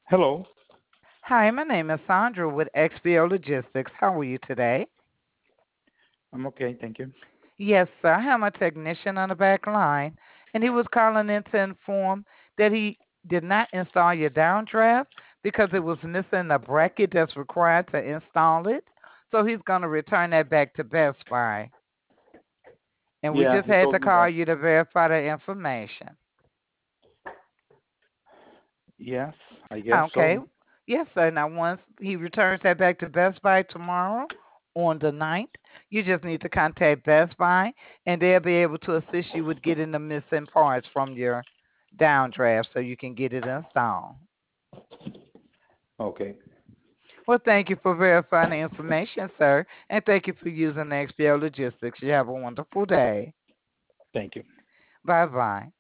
Hello, Hi, my name is Sandra with XBO Logistics. How are you today? I'm okay, thank you. Yes, sir. I have my technician on the back line, and he was calling in to inform that he did not install your downdraft because it was missing the bracket that's required to install it. So he's going to return that back to Best Buy. And we Yeah, just he had told to me call that. you to verify the information. Yes, I guess Okay. so. Yes, sir. Now, once he returns that back to Best Buy tomorrow on the 9th, you just need to contact Best Buy and they'll be able to assist you with getting the missing parts from your downdraft so you can get it installed. Okay, Well, thank you for verifying the information, sir, and thank you for using XPO Logistics. You have a wonderful day. thank you. Bye bye.